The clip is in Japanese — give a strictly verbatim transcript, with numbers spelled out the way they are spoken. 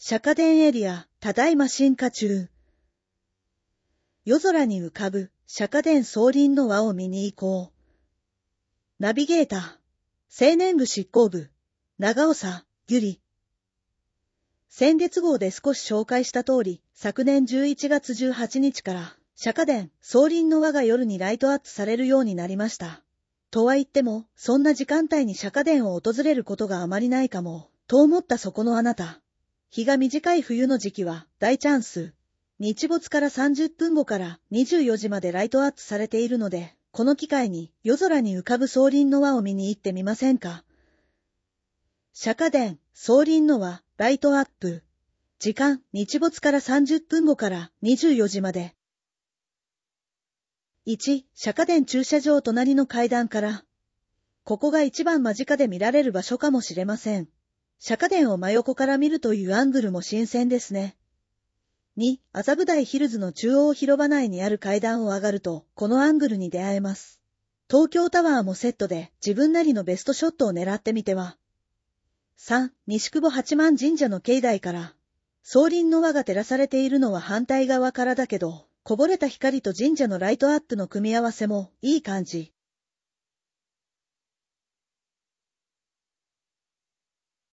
釈迦殿エリア、ただいま進化中。夜空に浮かぶ釈迦殿双輪の輪を見に行こう。ナビゲーター、青年部執行部、長長、ゆり。先月号で少し紹介した通り、昨年じゅういちがつじゅうはちにちから釈迦殿双輪の輪が夜にライトアップされるようになりました。とは言っても、そんな時間帯に釈迦殿を訪れることがあまりないかも、と思ったそこのあなた。日が短い冬の時期は大チャンス。日没からさんじゅっぷんごからにじゅうよじまでライトアップされているので、この機会に夜空に浮かぶ双輪の輪を見に行ってみませんか。釈迦殿双輪の輪ライトアップ。時間、日没からさんじゅっぷんごからにじゅうよじまで。いち、釈迦殿駐車場隣の階段から。ここが一番間近で見られる場所かもしれません。釈迦殿を真横から見るというアングルも新鮮ですね。に、麻布台ヒルズの中央広場内にある階段を上がると、このアングルに出会えます。東京タワーもセットで自分なりのベストショットを狙ってみては。さん、西久保八幡神社の境内から。双輪の輪が照らされているのは反対側からだけど、こぼれた光と神社のライトアップの組み合わせもいい感じ。